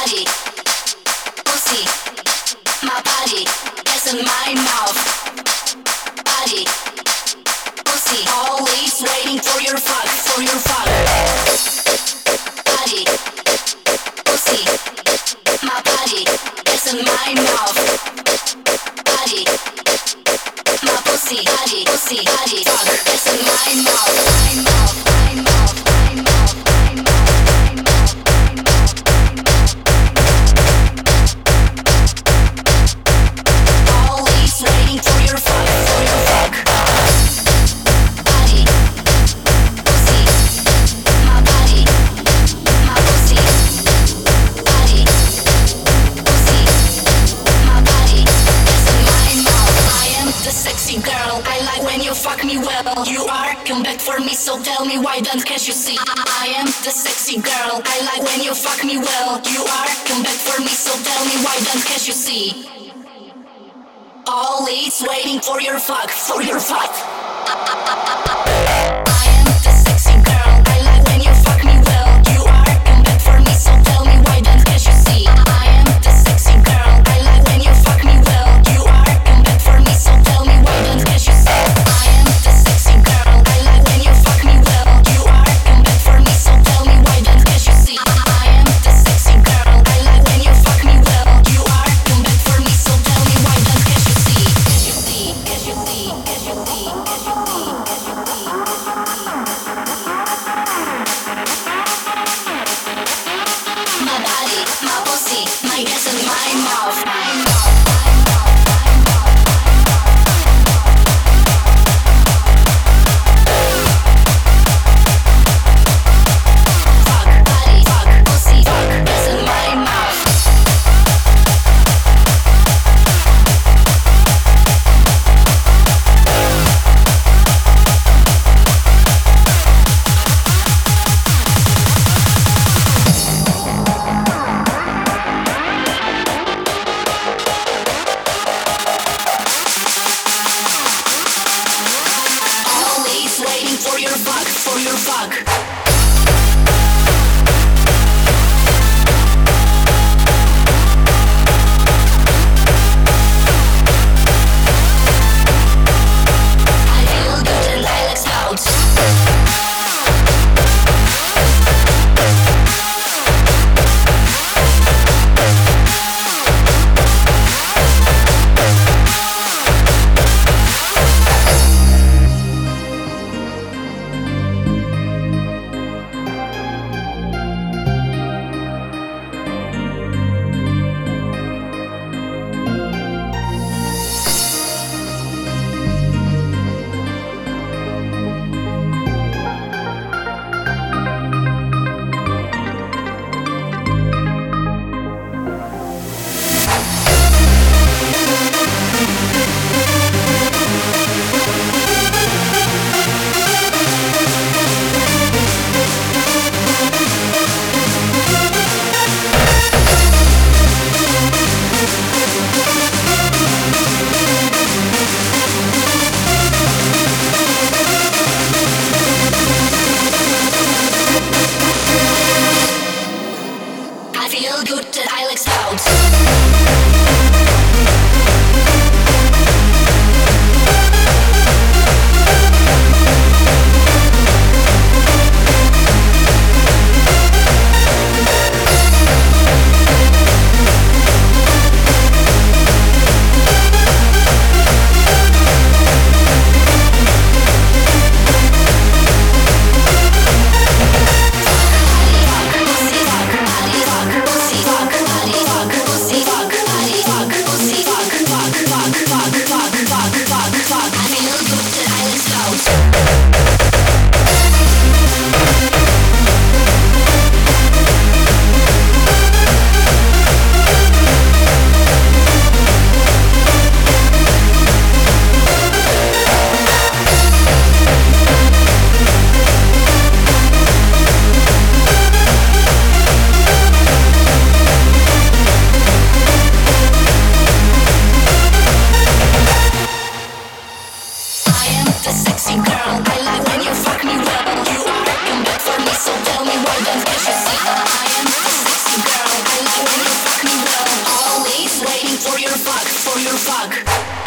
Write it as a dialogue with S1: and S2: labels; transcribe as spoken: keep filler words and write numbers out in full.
S1: body, pussy, my body, yes in my mouth. Body, pussy, always waiting for your fuck, for your fuck. Body, pussy, my body, yes in my mouth. Body, my pussy, body, pussy, body, fuck, yes in my mouth, my mouth, my mouth, my mouth, my mouth. Waiting for your fuck, for your fuck. Body, pussy, my body, my pussy. Body, pussy, my body, yes in my mouth. I am the sexy girl, I like when you fuck me well. You are, come back for me, so tell me why don't can't you see? I am the sexy girl, I like when you fuck me well. You are, come back for me, so tell me why don't can't you see? Always waiting for your fuck, for your fuck. I am the sexy girl, I like when you fuck me well. You are, come back for me, so tell me why don't can't you see? I am the sexy girl, I like when you fuck me well. You are, come back for me, so tell me why don't can't you see? I am the sexy girl, I like when you fuck me well. You are, come back for me, so tell me why don't can't you see? I am the sexy girl, I like when you fuck me well. You are, come back for me, so tell me why don't can't you see? My body, my pussy, my gas and my mouth, my mouth. For your fuck, for your fuck. Fuck, fuck, for your fuck.